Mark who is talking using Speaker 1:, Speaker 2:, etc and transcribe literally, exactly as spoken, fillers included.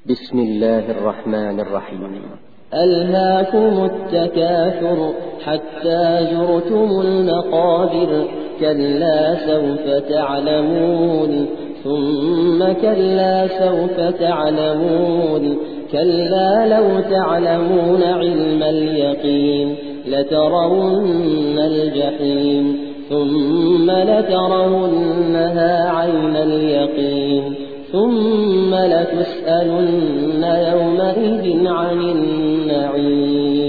Speaker 1: بسم الله الرحمن الرحيم.
Speaker 2: ألهاكم التكاثر حتى زرتم المقابر كلا سوف تعلمون ثم كلا سوف تعلمون كلا لو تعلمون علم اليقين لترون الجحيم ثم لترونها عين اليقين ثم لتسألن يومئذ عن النعيم.